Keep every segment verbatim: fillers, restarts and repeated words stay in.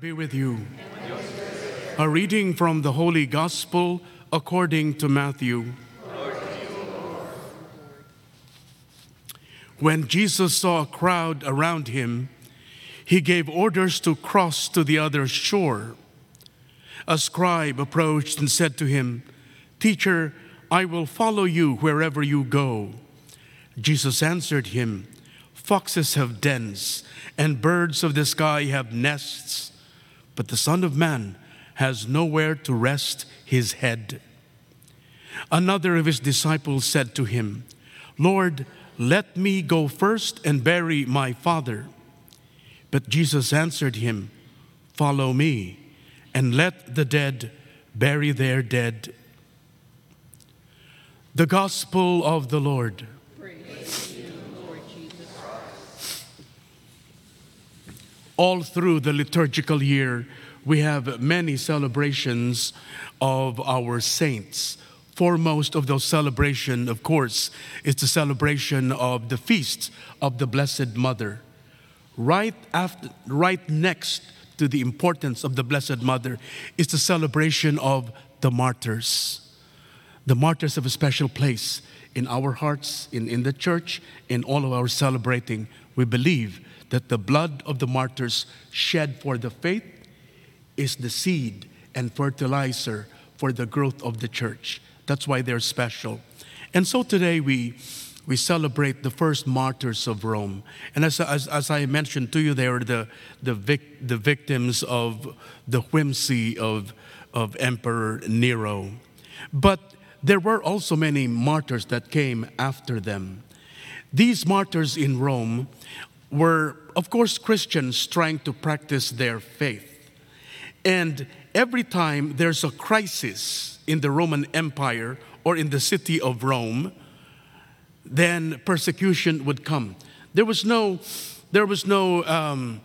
be with you. A reading from the Holy Gospel according to Matthew. When Jesus saw a crowd around him, he gave orders to cross to the other shore. A scribe approached and said to him, "Teacher, I will follow you wherever you go." Jesus answered him, "Foxes have dens, and birds of the sky have nests, but the Son of Man has nowhere to rest his head." Another of his disciples said to him, "Lord, let me go first and bury my father." But Jesus answered him, "Follow me, and let the dead bury their dead." The Gospel of the Lord. Praise to you, Lord Jesus. All through the liturgical year, we have many celebrations of our saints. Foremost of those celebrations, of course, is the celebration of the feast of the Blessed Mother. Right after, right next to the importance of the Blessed Mother is the celebration of the martyrs. The martyrs have a special place in our hearts, in, in the church, in all of our celebrating. We believe that the blood of the martyrs shed for the faith is the seed and fertilizer for the growth of the church. That's why they're special. And so today we we celebrate the first martyrs of Rome. And as as, as I mentioned to you, they are the the, vic, the victims of the whimsy of, of Emperor Nero. But there were also many martyrs that came after them. These martyrs in Rome were, of course, Christians trying to practice their faith. And every time there's a crisis in the Roman Empire or in the city of Rome, then persecution would come. There was no, there was no um,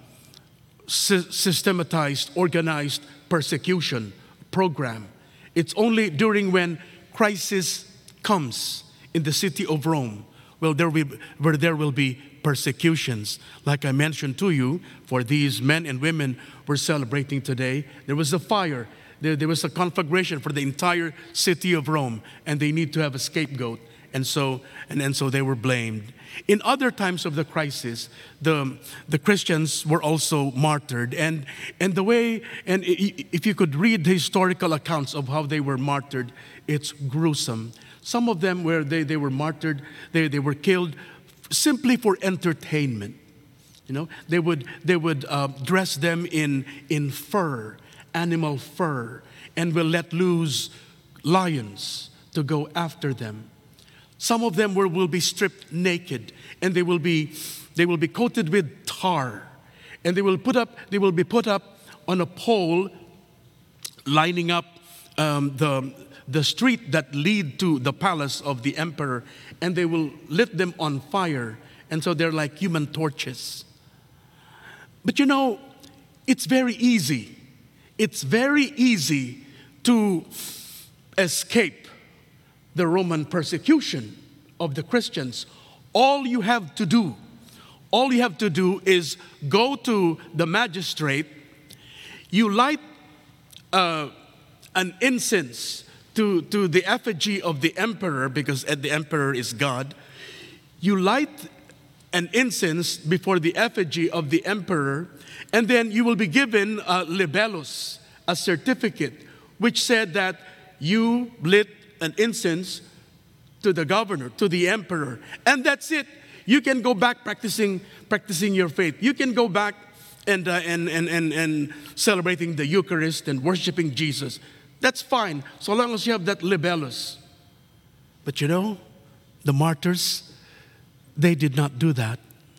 sy- systematized, organized persecution program. It's only during when crisis comes in the city of Rome, well, there will, where there will be persecutions. Like I mentioned to you, for these men and women we're celebrating today, there was a fire. There, there was a conflagration for the entire city of Rome, and they need to have a scapegoat. And so, and, and so they were blamed. In other times of the crisis, the, the Christians were also martyred. And, and the way, and if you could read the historical accounts of how they were martyred, it's gruesome. Some of them were, they, they were martyred, they, they were killed simply for entertainment. You know, they would, they would uh, dress them in, in fur, animal fur, and will let loose lions to go after them. Some of them were, will be stripped naked, and they will be they will be coated with tar, and they will put up they will be put up on a pole, lining up um, the the street that lead to the palace of the emperor, and they will lit them on fire, and so they're like human torches. But you know, it's very easy. It's very easy to escape the Roman persecution of the Christians. All you have to do, all you have to do is go to the magistrate, you light uh, an incense to, to the effigy of the emperor, because the emperor is God. You light an incense before the effigy of the emperor, and then you will be given a libellus, a certificate, which said that you lit an incense to the governor, to the emperor, and that's it. You can go back practicing practicing your faith. You can go back and uh, and, and and and celebrating the Eucharist and worshiping Jesus. That's fine, so long as you have that libellus. But you know, the martyrs, they did not do that.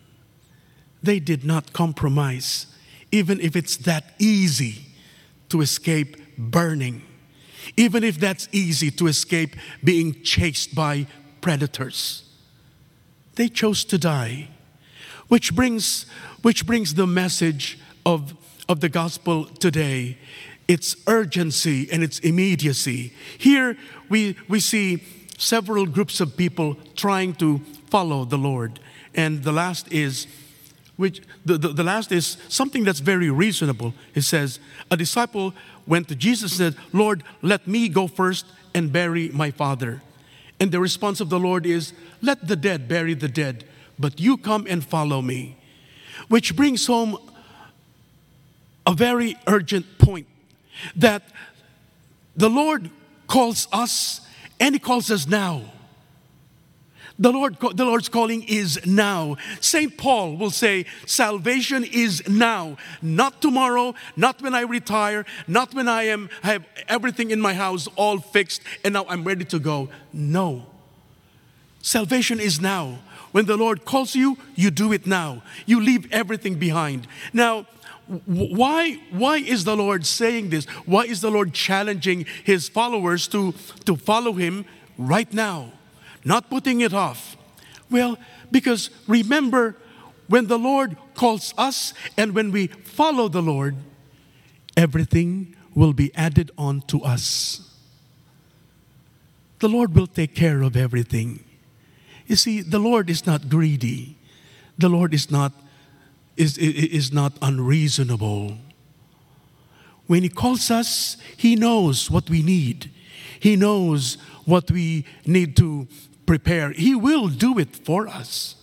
They did not compromise, even if it's that easy to escape burning. Even if that's easy to escape being chased by predators. They chose to die. Which brings, which brings the message of, of the gospel today. Its urgency and its immediacy. Here we, we see several groups of people trying to follow the Lord. And the last is Which the, the, the last is something that's very reasonable. It says, a disciple went to Jesus and said, Lord, let me go first and bury my father. And the response of the Lord is, let the dead bury the dead, but you come and follow me. Which brings home a very urgent point, that the Lord calls us, and He calls us now. The Lord, the Lord's calling is now. Saint Paul will say, salvation is now. Not tomorrow, not when I retire, not when I am I have everything in my house all fixed and now I'm ready to go. No. Salvation is now. When the Lord calls you, you do it now. You leave everything behind. Now, why, why is the Lord saying this? Why is the Lord challenging His followers to, to follow Him right now? Not putting it off. Well, because remember, when the Lord calls us and when we follow the Lord, everything will be added on to us. The Lord will take care of everything. You see, the Lord is not greedy. The Lord is not, is, is not unreasonable. When He calls us, He knows what we need. He knows what we need to prepare. He will do it for us.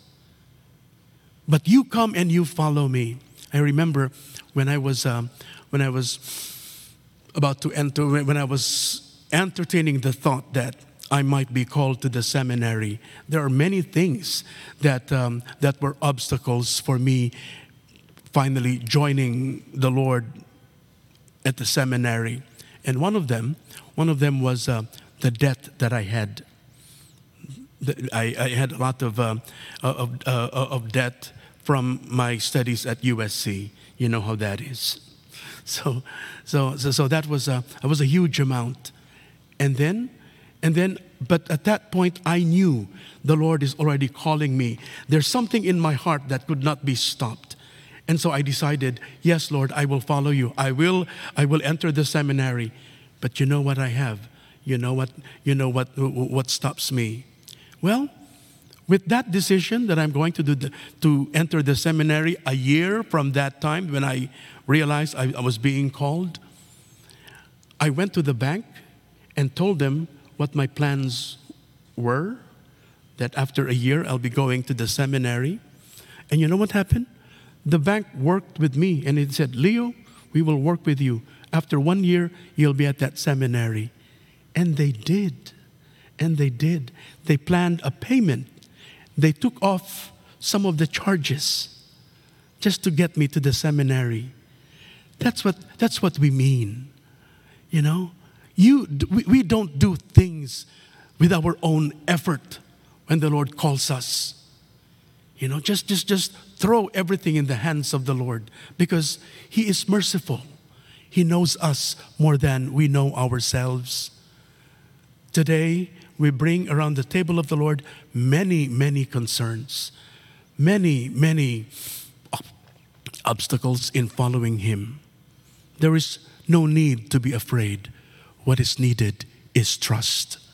But you come and you follow me. I remember when I was um, when I was about to enter, when I was entertaining the thought that I might be called to the seminary. There are many things that um, that were obstacles for me finally joining the Lord at the seminary, and one of them, one of them was uh, the debt that I had. I, I had a lot of uh, of uh, of debt from my studies at U S C. You know how that is. So, so, so, so that was a that was a huge amount, and then, and then. But at that point, I knew the Lord is already calling me. There's something in my heart that could not be stopped, and so I decided, yes, Lord, I will follow you. I will, I will enter the seminary. But you know what I have? You know what? You know what? What stops me? Well, with that decision that I'm going to do the, to enter the seminary a year from that time when I realized I, I was being called, I went to the bank and told them what my plans were, that after a year I'll be going to the seminary. And you know what happened? The bank worked with me and it said, Leo, we will work with you. After one year, you'll be at that seminary. And they did. And they did. They planned a payment. They took off some of the charges just to get me to the seminary. That's what, that's what we mean. You know, you, we, we don't do things with our own effort when the Lord calls us. You know, just, just, just throw everything in the hands of the Lord because He is merciful. He knows us more than we know ourselves. Today, we bring around the table of the Lord many, many concerns, many, many obstacles in following Him. There is no need to be afraid. What is needed is trust.